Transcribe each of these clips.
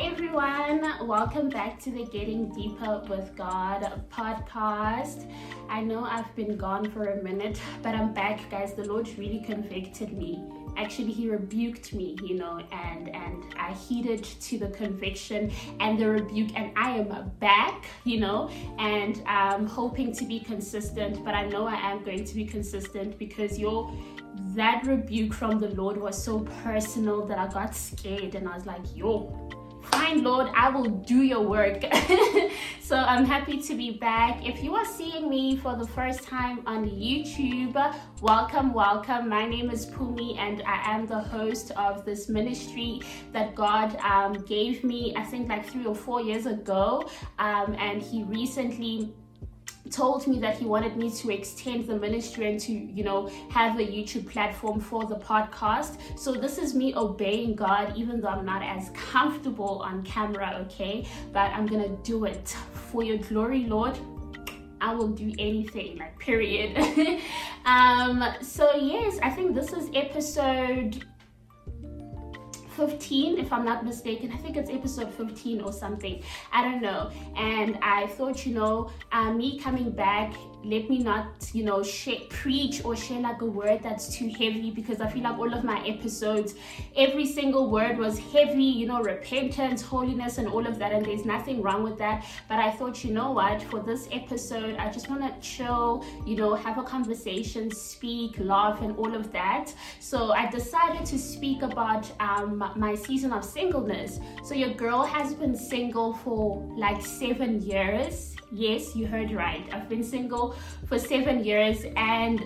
everyone, welcome back to the Getting Deeper with God podcast. I know I've been gone for a minute, but I'm back, guys. The Lord really convicted me. Actually, he rebuked me, and I heeded to the conviction and the rebuke, and I am back, and I'm hoping to be consistent. But I know I am going to be consistent because that rebuke from the Lord was so personal that I got scared, and I was like, fine, Lord, I will do your work. So I'm happy to be back. If you are seeing me for the first time on YouTube, welcome. My name is Pumi, and I am the host of this ministry that God gave me, I think like 3 or 4 years ago, and he recently told me that he wanted me to extend the ministry and to have a YouTube platform for the podcast. So this is me obeying God, even though I'm not as comfortable on camera, okay, but I'm gonna do it for your glory, Lord. I will do anything, like, period. So yes, I think this is episode 15, if I'm not mistaken. I think it's episode 15 or something, I don't know. And I thought, me coming back, let me not preach or share like a word that's too heavy, because I feel like all of my episodes, every single word was heavy, repentance, holiness, and all of that, and there's nothing wrong with that. But I thought, for this episode, I just want to chill, have a conversation, speak, laugh, and all of that. So I decided to speak about my season of singleness. So your girl has been single for like 7 years. Yes, you heard right. I've been single for 7 years, and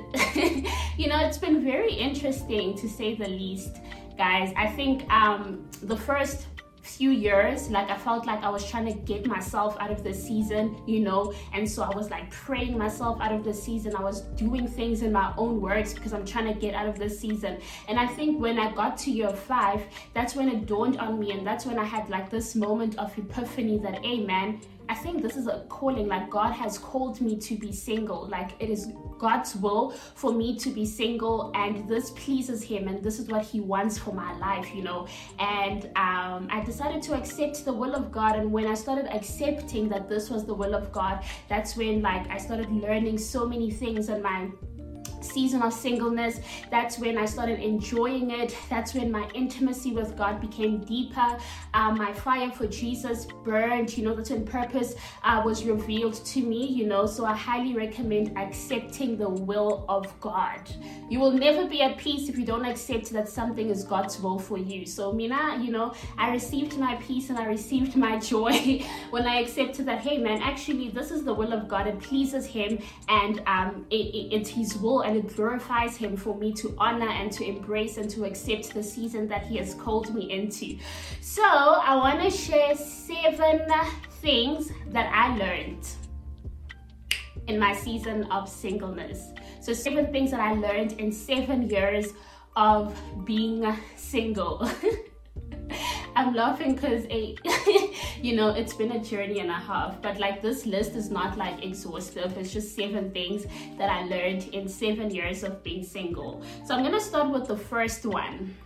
it's been very interesting, to say the least, guys. I think the first few years, like, I felt like I was trying to get myself out of the season, and so I was like praying myself out of the season. I was doing things in my own words because I'm trying to get out of the season. And I think when I got to year 5, that's when it dawned on me, and that's when I had like this moment of epiphany that, hey man, I think this is a calling. Like, God has called me to be single. Like, it is God's will for me to be single, and this pleases him, and this is what he wants for my life, and I decided to accept the will of God. And when I started accepting that this was the will of God, that's when, like, I started learning so many things in my season of singleness. That's when I started enjoying it. That's when my intimacy with God became deeper. My fire for Jesus burned. That's when purpose was revealed to me. So I highly recommend accepting the will of God. You will never be at peace if you don't accept that something is God's will for you. So Mina, I received my peace and I received my joy when I accepted that, hey man, actually this is the will of God. It pleases him, and it's his will, and it glorifies him for me to honor and to embrace and to accept the season that he has called me into. So I want to share 7 things that I learned in my season of singleness. So 7 things that I learned in 7 years of being single. I'm laughing because it's been a journey and a half, but like, this list is not like exhaustive. It's just 7 things that I learned in 7 years of being single. So I'm gonna start with the first one.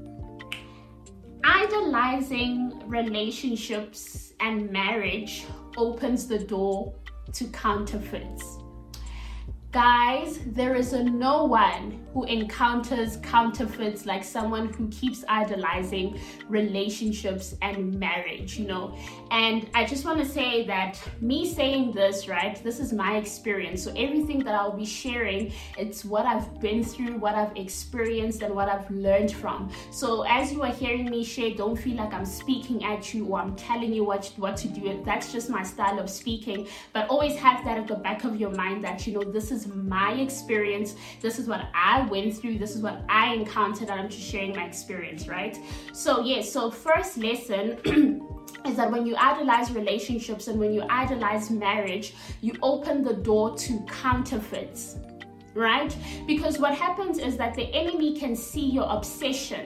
Idolizing relationships and marriage opens the door to counterfeits. Guys, there is no one who encounters counterfeits like someone who keeps idolizing relationships and marriage, And I just want to say that me saying this, right, this is my experience. So everything that I'll be sharing, it's what I've been through, what I've experienced, and what I've learned from. So as you are hearing me share, don't feel like I'm speaking at you or I'm telling you what to do. That's just my style of speaking. But always have that at the back of your mind that, this is my experience. This is what I went through. This is what I encountered, and I'm just sharing my experience, right? So yes, so first lesson is that when you idolize relationships and when you idolize marriage, you open the door to counterfeits, right? Because what happens is that the enemy can see your obsession,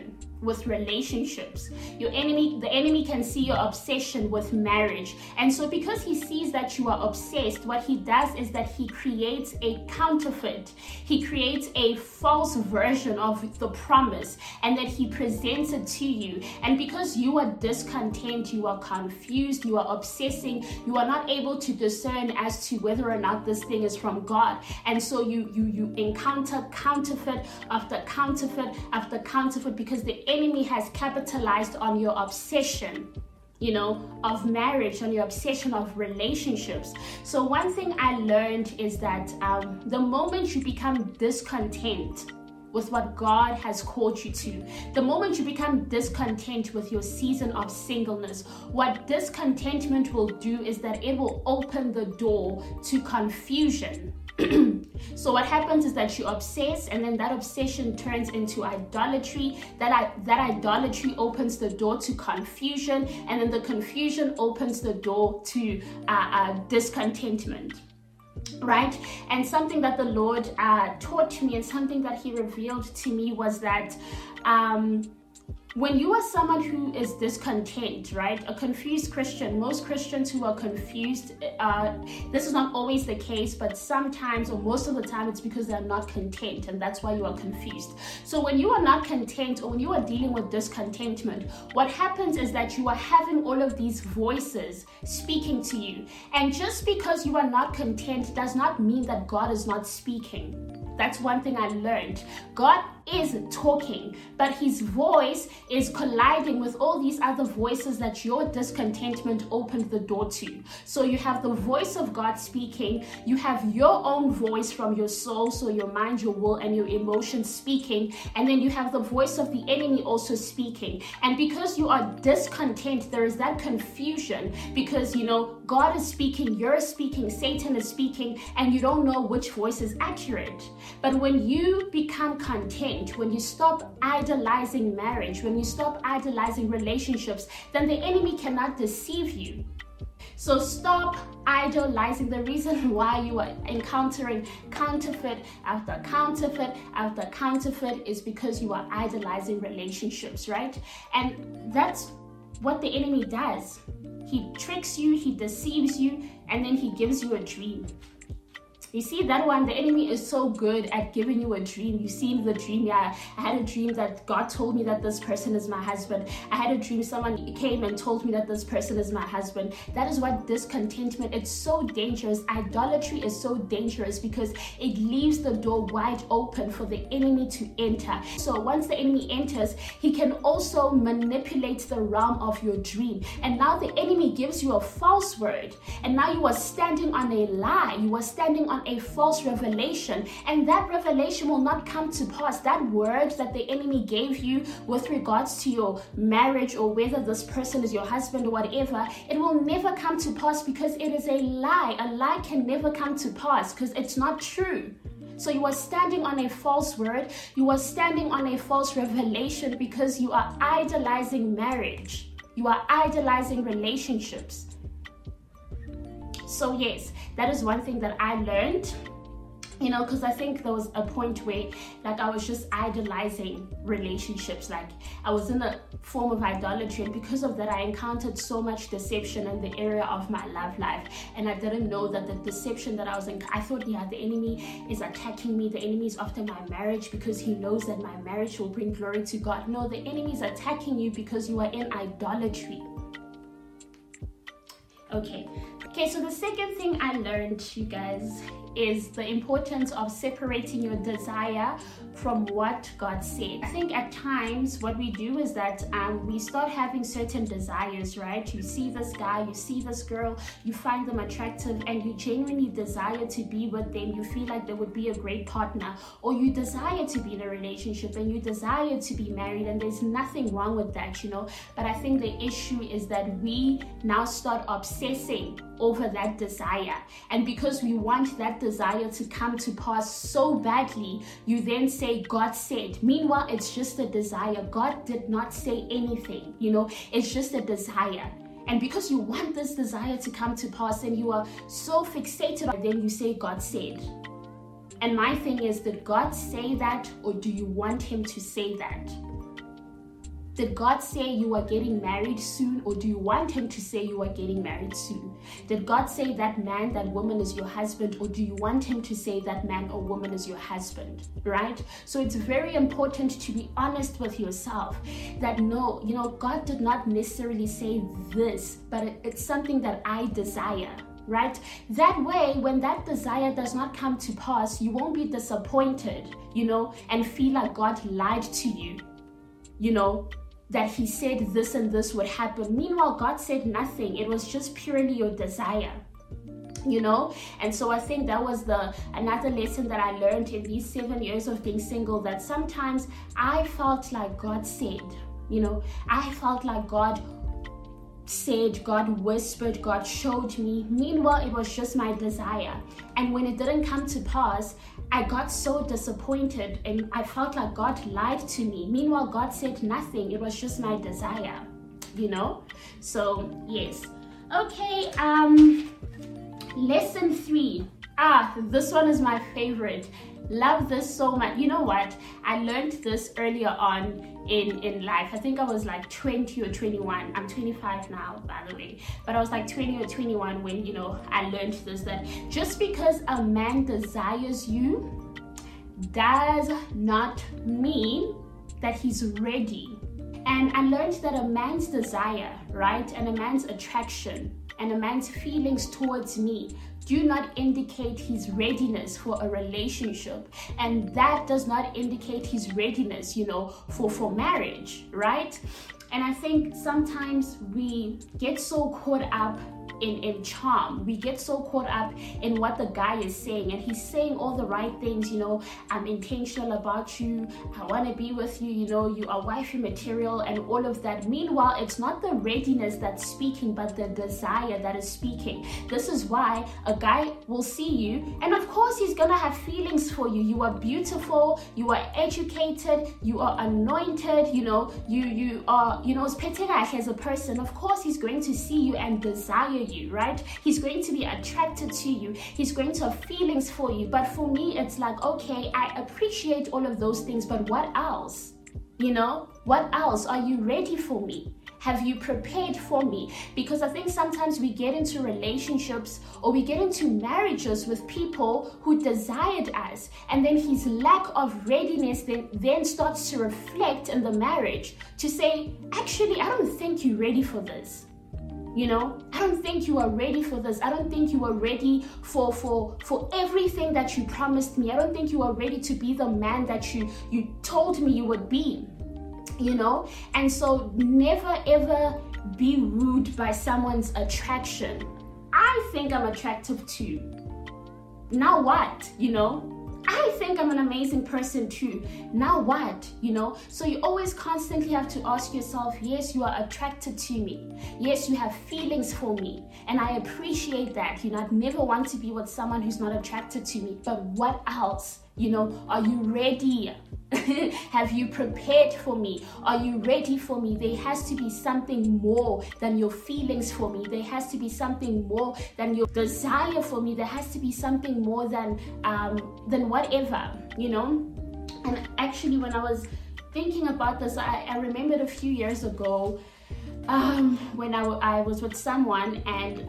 with relationships. The enemy can see your obsession with marriage. And so because he sees that you are obsessed, what he does is that he creates a counterfeit. He creates a false version of the promise, and that he presents it to you. And because you are discontent, you are confused, you are obsessing, you are not able to discern as to whether or not this thing is from God. And so you encounter counterfeit after counterfeit after counterfeit, because the enemy has capitalized on your obsession, of marriage, on your obsession of relationships. So one thing I learned is that the moment you become discontent with what God has called you to, the moment you become discontent with your season of singleness, what discontentment will do is that it will open the door to confusion. So what happens is that you obsess, and then that obsession turns into idolatry. That idolatry opens the door to confusion, and then the confusion opens the door to discontentment. Right? And something that the Lord taught me, and something that he revealed to me, was that when you are someone who is discontent, right? A confused Christian, most Christians who are confused, this is not always the case, but sometimes, or most of the time, it's because they're not content, and that's why you are confused. So when you are not content, or when you are dealing with discontentment, what happens is that you are having all of these voices speaking to you. And just because you are not content does not mean that God is not speaking. That's one thing I learned. God is talking, but his voice is colliding with all these other voices that your discontentment opened the door to. So you have the voice of God speaking, you have your own voice from your soul, so your mind, your will, and your emotions speaking, and then you have the voice of the enemy also speaking. And because you are discontent, there is that confusion, because God is speaking, you're speaking, Satan is speaking, and you don't know which voice is accurate. But when you become content, when you stop idolizing marriage, when you stop idolizing relationships, then the enemy cannot deceive you. So stop idolizing. The reason why you are encountering counterfeit after counterfeit after counterfeit is because you are idolizing relationships, right? And that's what the enemy does. He tricks you, he deceives you, and then he gives you a dream. You see, that one, the enemy is so good at giving you a dream. You see the dream. Yeah, I had a dream that God told me that this person is my husband. I had a dream someone came and told me that this person is my husband. That is what discontentment, it's so dangerous. Idolatry is so dangerous because it leaves the door wide open for the enemy to enter. So once the enemy enters, he can also manipulate the realm of your dream. And now the enemy gives you a false word. And now you are standing on a lie. You are standing on a false revelation, and that revelation will not come to pass. That word that the enemy gave you with regards to your marriage, or whether this person is your husband or whatever, it will never come to pass because it is a lie. A lie can never come to pass because it's not true. So you are standing on a false word, you are standing on a false revelation because you are idolizing marriage. You are idolizing relationships. So yes, that is one thing that I learned, because I think there was a point where I was just idolizing relationships. I was in a form of idolatry, and because of that I encountered so much deception in the area of my love life, and I didn't know that the deception that I was in, I thought, the enemy is attacking me, the enemy is after my marriage because he knows that my marriage will bring glory to God. No, the enemy is attacking you because you are in idolatry. Okay, so the second thing I learned, you guys, is the importance of separating your desire from what God said. I think at times what we do is that we start having certain desires, right? You see this guy, you see this girl, you find them attractive, and you genuinely desire to be with them. You feel like they would be a great partner, or you desire to be in a relationship and you desire to be married, and there's nothing wrong with that, But I think the issue is that we now start obsessing over that desire, and because we want that desire to come to pass so badly, you then say God said. Meanwhile, it's just a desire. God did not say anything, it's just a desire. And because you want this desire to come to pass and you are so fixated on it, then you say God said. And my thing is, did God say that, or do you want him to say that? Did God say you are getting married soon, or do you want him to say you are getting married soon? Did God say that man, that woman is your husband, or do you want him to say that man or woman is your husband, right? So it's very important to be honest with yourself that no, God did not necessarily say this, but it's something that I desire. Right? That way, when that desire does not come to pass, you won't be disappointed, and feel like God lied to you, that he said this and this would happen. Meanwhile, God said nothing. It was just purely your desire. And so I think that was another lesson that I learned in these 7 years of being single, that sometimes I felt like God said, I felt like God said, God whispered, God showed me. Meanwhile, it was just my desire. And when it didn't come to pass, I got so disappointed and I felt like God lied to me. Meanwhile, God said nothing. It was just my desire, So, yes. Okay, lesson 3. This one is my favorite. Love this so much. You know what? I learned this earlier on in life. I think I was like 20 or 21. I'm 25 now, by the way. But I was like 20 or 21 when, I learned this, that just because a man desires you does not mean that he's ready. And I learned that a man's desire, right, and a man's attraction and a man's feelings towards me do not indicate his readiness for a relationship, and that does not indicate his readiness, for marriage, right? And I think sometimes we get so caught up in charm. We get so caught up in what the guy is saying, and he's saying all the right things, I'm intentional about you, I want to be with you, you are wifey material and all of that. Meanwhile, it's not the readiness that's speaking, but the desire that is speaking. This is why a guy will see you, and of course he's gonna have feelings for you. You are beautiful, you are educated, you are anointed, you are, as a person. Of course he's going to see you and desire you, right? He's going to be attracted to you. He's going to have feelings for you. But for me, it's like, okay, I appreciate all of those things, but what else? What else? Are you ready for me? Have you prepared for me? Because I think sometimes we get into relationships or we get into marriages with people who desired us, and then his lack of readiness then starts to reflect in the marriage to say, actually, I don't think you're ready for this. I don't think you are ready for this. I don't think you are ready for everything that you promised me. I don't think you are ready to be the man that you told me you would be, And so never ever be ruled by someone's attraction. I think I'm attractive too. Now what, I think I'm an amazing person too. Now what? So you always constantly have to ask yourself, yes, you are attracted to me. Yes, you have feelings for me. And I appreciate that. I'd never want to be with someone who's not attracted to me. But what else? Are you ready? Have you prepared for me? Are you ready for me? There has to be something more than your feelings for me. There has to be something more than your desire for me. There has to be something more than whatever, And actually, when I was thinking about this, I remembered a few years ago when I was with someone, and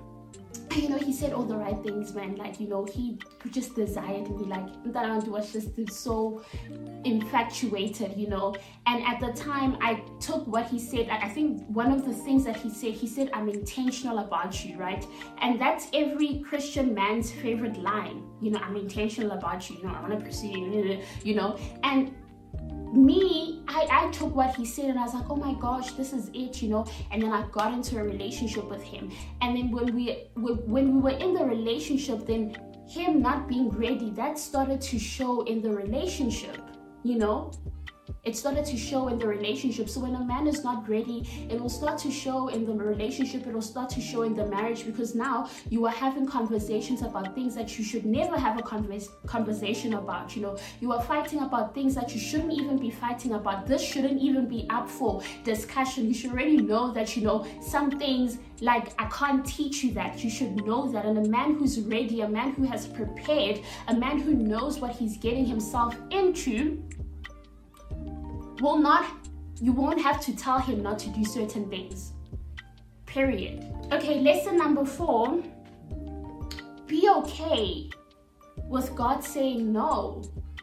he said all the right things, man. He just desired me. That was just so infatuated, And at the time, I took what he said. I think one of the things that he said, I'm intentional about you, right? And that's every Christian man's favorite line. I'm intentional about you. I want to pursue you, And me, I took what he said and I was like, oh my gosh, this is it, And then I got into a relationship with him. And then when we were in the relationship, then him not being ready, that started to show in the relationship, It started to show in the relationship. So when a man is not ready, it will start to show in the relationship. It will start to show in the marriage, because now you are having conversations about things that you should never have a conversation about. You are fighting about things that you shouldn't even be fighting about. This shouldn't even be up for discussion. You should already know that, some things, like, I can't teach you that. You should know that. And a man who's ready, a man who has prepared, a man who knows what he's getting himself into will not You won't have to tell him not to do certain things. Period. Okay, lesson number 4. Be okay with God saying no.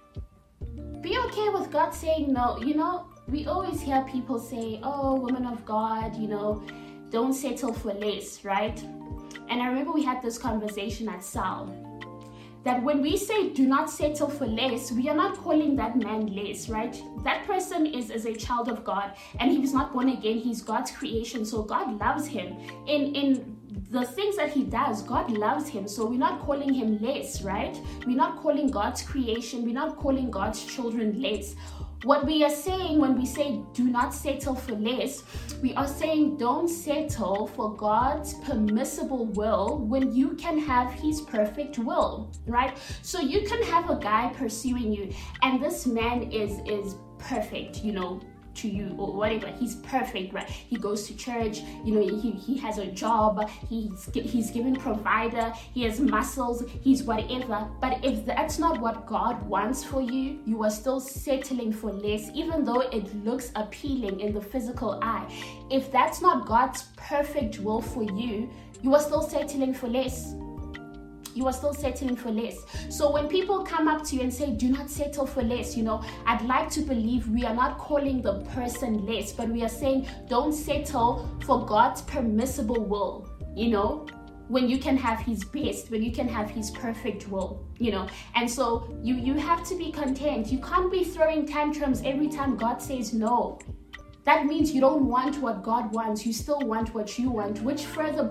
Be okay with God saying no. You know, we always hear people say, oh, woman of God, you know, don't settle for less, right? And I remember we had this conversation at Sal, that when we say do not settle for less, we are not calling that man less, right? That person is a child of God, and he was not born again. He's God's creation, so God loves him. In the things that he does, God loves him, so we're not calling him less, right? We're not calling God's creation, we're not calling God's children less. What we are saying when we say do not settle for less, we are saying don't settle for God's permissible will when you can have his perfect will, right? So you can have a guy pursuing you and this man is perfect, you know, to you or whatever. He's perfect, right? He goes to church, you know, he has a job, he's given provider, he has muscles, he's whatever. But if that's not what God wants for you, you are still settling for less, even though it looks appealing in the physical eye. If that's not God's perfect will for you, you are still settling for less. You are still settling for less. So when people come up to you and say, do not settle for less, you know, I'd like to believe we are not calling the person less, but we are saying, don't settle for God's permissible will, you know, when you can have his best, when you can have his perfect will, you know. And so you have to be content. You can't be throwing tantrums every time God says no. That means you don't want what God wants. You still want what you want, which should further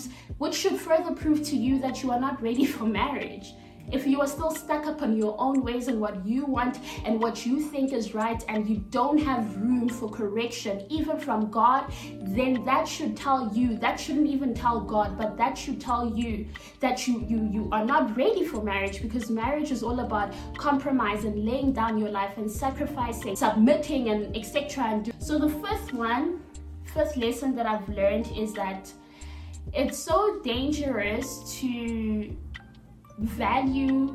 prove to you that you are not ready for marriage. If you are still stuck up on your own ways and what you want and what you think is right, and you don't have room for correction, even from God, then that should tell you, that shouldn't even tell God, but that should tell you that you are not ready for marriage, because marriage is all about compromise and laying down your life and sacrificing, submitting, and etc. So the fifth lesson that I've learned is that it's so dangerous to value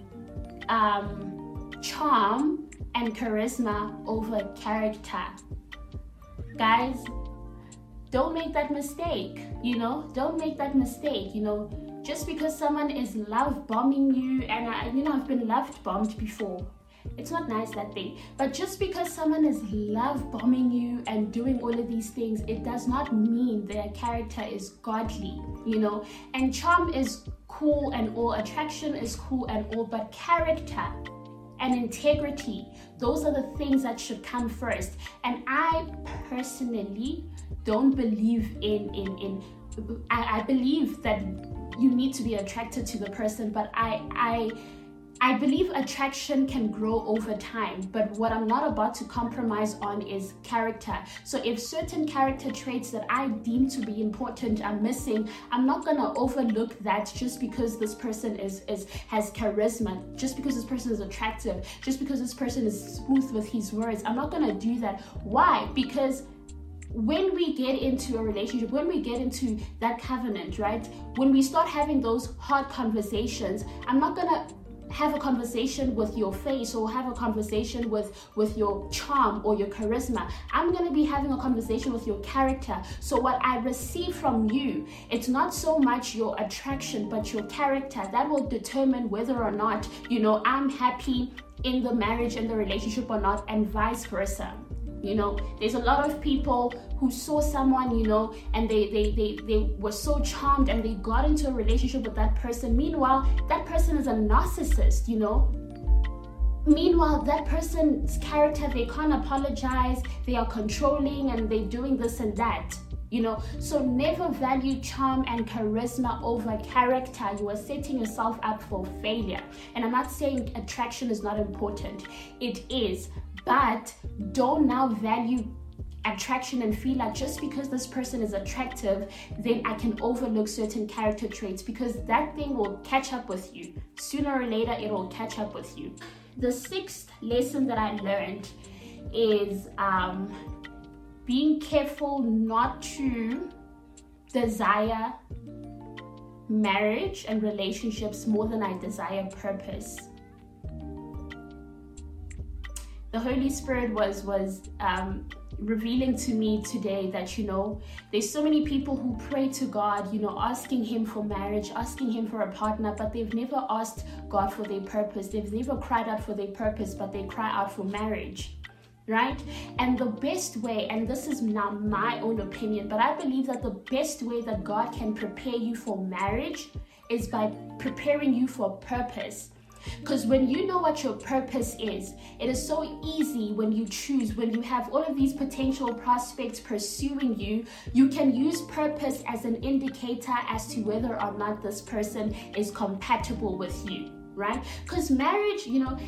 charm and charisma over character. Guys, don't make that mistake, you know, don't make that mistake, you know. Just because someone is love bombing you, and I've been love bombed before. It's not nice, that thing. But just because someone is love bombing you and doing all of these things, it does not mean their character is godly, you know. And charm is cool and all, attraction is cool and all, but character and integrity, those are the things that should come first. And I personally don't believe I believe that you need to be attracted to the person, but I believe attraction can grow over time, but what I'm not about to compromise on is character. So if certain character traits that I deem to be important are missing, I'm not gonna overlook that just because this person has charisma, just because this person is attractive, just because this person is smooth with his words. I'm not gonna do that. Why? Because when we get into a relationship, when we get into that covenant, right? When we start having those hard conversations, I'm not gonna have a conversation with your face or have a conversation with your charm or your charisma. I'm going to be having a conversation with your character. So what I receive from you, it's not so much your attraction, but your character. That will determine whether or not, you know, I'm happy in the marriage and the relationship or not, and vice versa. You know, there's a lot of people who saw someone, you know, and they were so charmed and they got into a relationship with that person. Meanwhile, that person is a narcissist, you know. Meanwhile, that person's character, they can't apologize, they are controlling, and they're doing this and that, you know. So never value charm and charisma over character. You are setting yourself up for failure. And I'm not saying attraction is not important. It is. But don't now value attraction and feel like just because this person is attractive, then I can overlook certain character traits, because that thing will catch up with you. Sooner or later, it will catch up with you. The sixth lesson that I learned is being careful not to desire marriage and relationships more than I desire purpose. the Holy Spirit was revealing to me today that, you know, there's so many people who pray to God, you know, asking him for marriage, asking him for a partner, but they've never asked God for their purpose. They've never cried out for their purpose, but they cry out for marriage, right? And the best way, and this is now my own opinion, but I believe that the best way that God can prepare you for marriage is by preparing you for purpose. Because when you know what your purpose is, it is so easy when you choose, when you have all of these potential prospects pursuing you, you can use purpose as an indicator as to whether or not this person is compatible with you, right? Because marriage, you know,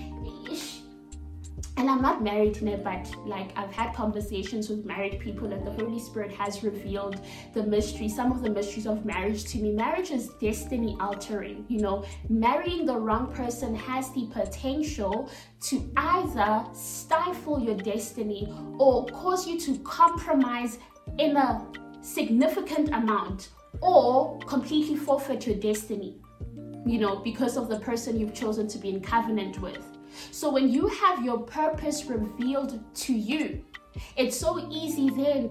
and I'm not married in it, but like I've had conversations with married people, and the Holy Spirit has revealed the mystery, some of the mysteries of marriage to me. Marriage is destiny altering. You know, marrying the wrong person has the potential to either stifle your destiny or cause you to compromise in a significant amount, or completely forfeit your destiny, you know, because of the person you've chosen to be in covenant with. So when you have your purpose revealed to you, it's so easy then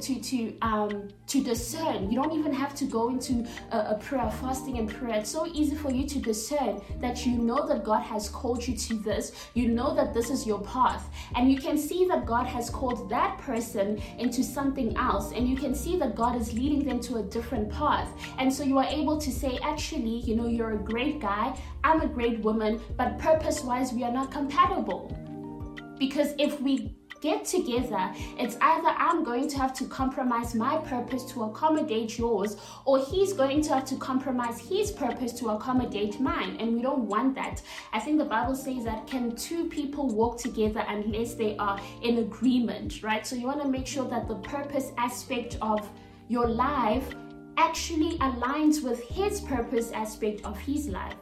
to discern. You don't even have to go into a prayer, fasting and prayer. It's so easy for you to discern that you know that God has called you to this. You know that this is your path. And you can see that God has called that person into something else. And you can see that God is leading them to a different path. And so you are able to say, actually, you know, you're a great guy, I'm a great woman, but purpose-wise, we are not compatible. Because if we get together, it's either I'm going to have to compromise my purpose to accommodate yours, or he's going to have to compromise his purpose to accommodate mine, and we don't want that. I think the Bible says that can two people walk together unless they are in agreement, right? So you want to make sure that the purpose aspect of your life actually aligns with his purpose aspect of his life,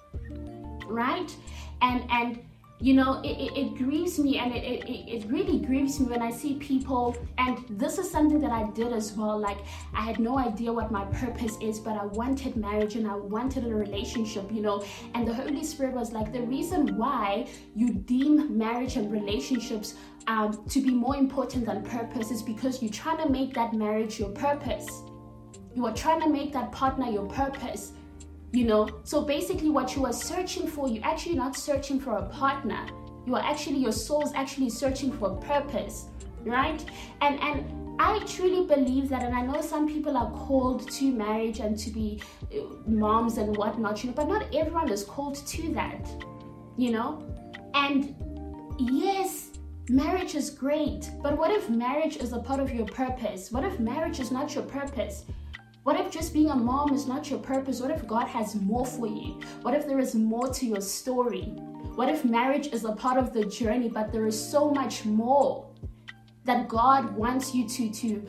right? And you know, it grieves me, and it really grieves me when I see people, and this is something that I did as well. Like, I had no idea what my purpose is, but I wanted marriage and I wanted a relationship, you know, and the Holy Spirit was like, the reason why you deem marriage and relationships to be more important than purpose is because you're trying to make that marriage your purpose. You are trying to make that partner your purpose. You know, so basically what you are searching for, you're actually not searching for a partner. You are actually, your soul's actually searching for a purpose, right? And I truly believe that, and I know some people are called to marriage and to be moms and whatnot, you know, but not everyone is called to that, you know? And yes, marriage is great, but what if marriage is a part of your purpose? What if marriage is not your purpose? What if just being a mom is not your purpose? What if God has more for you? What if there is more to your story? What if marriage is a part of the journey, but there is so much more that God wants you to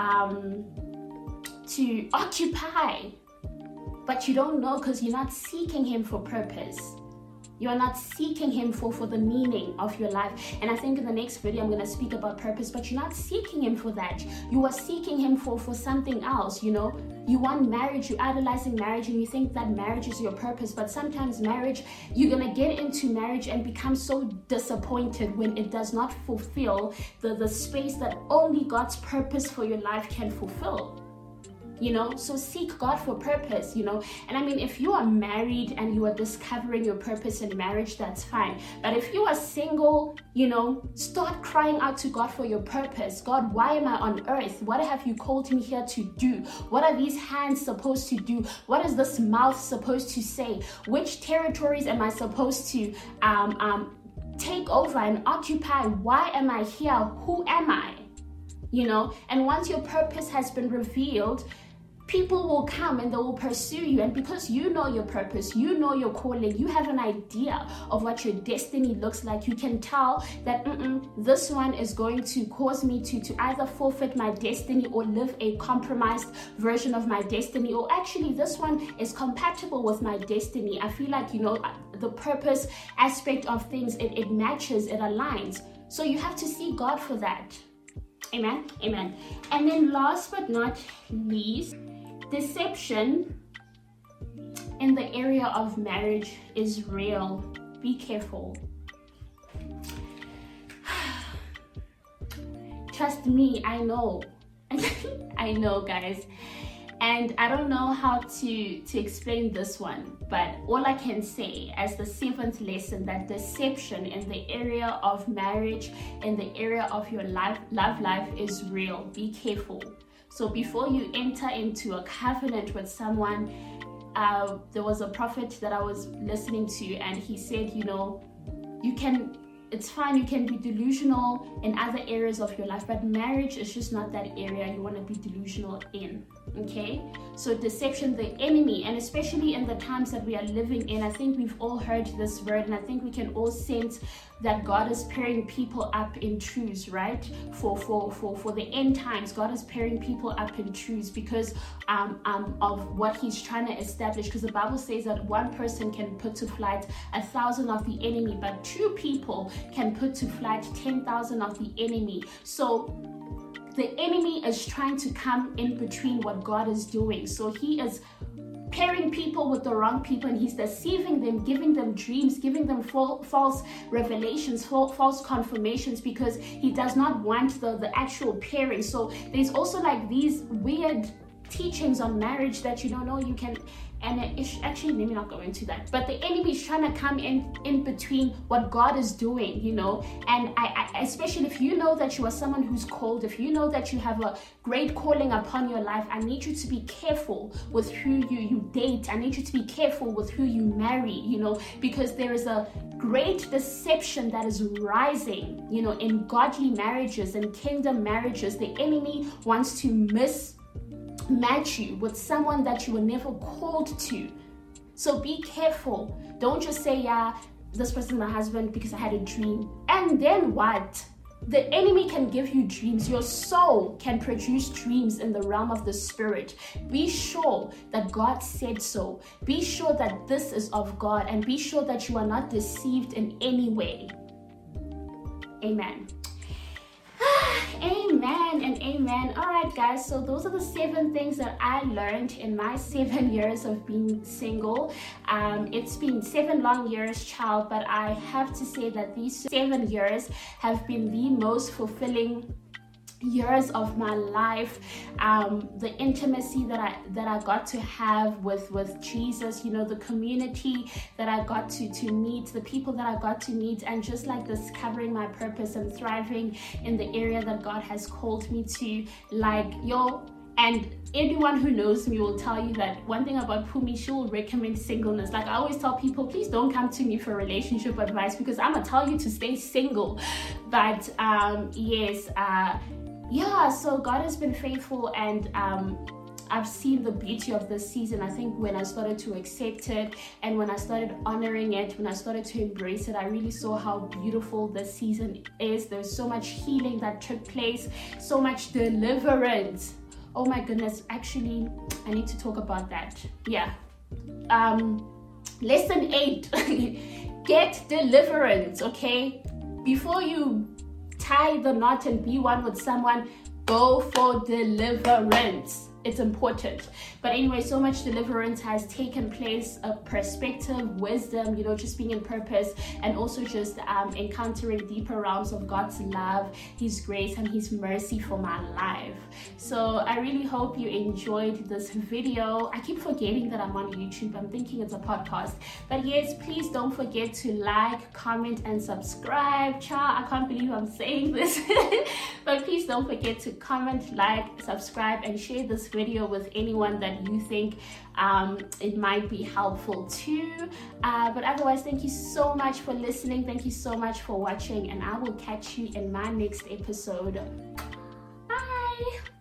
occupy, but you don't know because you're not seeking him for purpose. You are not seeking him for the meaning of your life. And I think in the next video, I'm going to speak about purpose, but you're not seeking him for that. You are seeking him for something else, you know. You want marriage, you're idolizing marriage, and you think that marriage is your purpose. But sometimes marriage, you're going to get into marriage and become so disappointed when it does not fulfill the space that only God's purpose for your life can fulfill. You know, so seek God for purpose, you know. And I mean, if you are married and you are discovering your purpose in marriage, that's fine. But if you are single, you know, start crying out to God for your purpose. God, why am I on earth? What have you called me here to do? What are these hands supposed to do? What is this mouth supposed to say? Which territories am I supposed to take over and occupy? Why am I here? Who am I? You know, and once your purpose has been revealed, people will come and they will pursue you. And because you know your purpose, you know your calling, you have an idea of what your destiny looks like, you can tell that this one is going to cause me to either forfeit my destiny or live a compromised version of my destiny, or actually this one is compatible with my destiny. I feel like, you know, the purpose aspect of things, it matches, it aligns. So you have to seek God for that. Amen. Amen. And then last but not least, deception in the area of marriage is real. Be careful. Trust me, I know. I know, guys. And I don't know how to explain this one, but all I can say as the 7th lesson, that deception in the area of marriage, in the area of your love life is real. Be careful. So before you enter into a covenant with someone, there was a prophet that I was listening to, and he said, it's fine, you can be delusional in other areas of your life, but marriage is just not that area you want to be delusional in. Okay, so deception, the enemy, and especially in the times that we are living in, I think we've all heard this word, and I think we can all sense that God is pairing people up in truths, right? For the end times, God is pairing people up in truths because of what He's trying to establish. Because the Bible says that one person can put to flight 1,000 of the enemy, but 2 people can put to flight 10,000 of the enemy. So the enemy is trying to come in between what God is doing. So he is pairing people with the wrong people, and he's deceiving them, giving them dreams, giving them false revelations, false confirmations, because he does not want the actual pairing. So there's also like these weird teachings on marriage that you don't know you can, and actually let me not go into that, but the enemy is trying to come in between what God is doing, and I especially if you know that you are someone who's called, if you know that you have a great calling upon your life, I need you to be careful with who you date. I need you to be careful with who you marry, because there is a great deception that is rising, in godly marriages and kingdom marriages. The enemy wants to match you with someone that you were never called to. So be careful. Don't just say, yeah, this person is my husband because I had a dream. And then what? The enemy can give you dreams. Your soul can produce dreams in the realm of the spirit. Be sure that God said so. Be sure that this is of God, and be sure that you are not deceived in any way. Amen. Amen and amen. All right, guys, so those are the 7 things that I learned in my 7 years of being single. It's been 7 long years, child, but I have to say that these 7 years have been the most fulfilling years of my life. The intimacy that I got to have with Jesus, the community that I got to meet, the people that I got to meet, and just like discovering my purpose and thriving in the area that God has called me to. And anyone who knows me will tell you that one thing about Phumi, she will recommend singleness. Like I always tell people, please don't come to me for relationship advice, because I'm gonna tell you to stay single. But so God has been faithful, and I've seen the beauty of this season. I think when I started to accept it, and when I started honoring it, when I started to embrace it, I really saw how beautiful this season is. There's so much healing that took place, so much deliverance. Oh my goodness, actually, I need to talk about that. Yeah. Lesson 8, get deliverance, okay? Before you tie the knot and be one with someone, go for deliverance. It's important. But anyway, so much deliverance has taken place, a perspective, wisdom, just being in purpose, and also just encountering deeper realms of God's love, His grace, and His mercy for my life. So I really hope you enjoyed this video. I keep forgetting that I'm on YouTube. I'm thinking it's a podcast. But yes, please don't forget to like, comment, and subscribe. Child, I can't believe I'm saying this. But please don't forget to comment, like, subscribe, and share this video with anyone that you think it might be helpful to. But otherwise, thank you so much for listening. Thank you so much for watching, and I will catch you in my next episode. Bye.